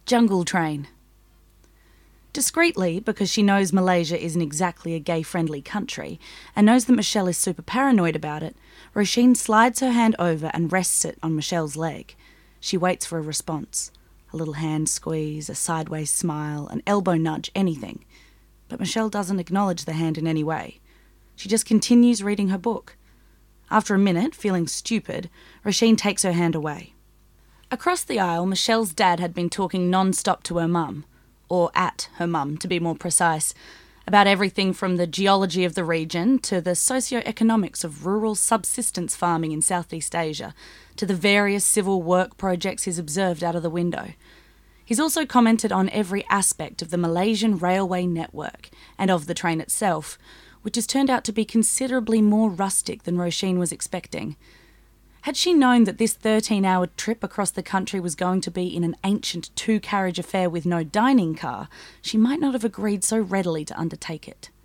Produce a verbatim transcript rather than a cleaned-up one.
Jungle Train. Discreetly, because she knows Malaysia isn't exactly a gay-friendly country, and knows that Michelle is super paranoid about it, Roisin slides her hand over and rests it on Michelle's leg. She waits for a response. A little hand squeeze, a sideways smile, an elbow nudge, anything. But Michelle doesn't acknowledge the hand in any way. She just continues reading her book. After a minute, feeling stupid, Roisin takes her hand away. Across the aisle, Michelle's dad had been talking non-stop to her mum, or at her mum, to be more precise, about everything from the geology of the region to the socio-economics of rural subsistence farming in Southeast Asia, to the various civil work projects he's observed out of the window. He's also commented on every aspect of the Malaysian railway network and of the train itself, which has turned out to be considerably more rustic than Roisin was expecting. Had she known that this thirteen-hour trip across the country was going to be in an ancient two-carriage affair with no dining car, she might not have agreed so readily to undertake it.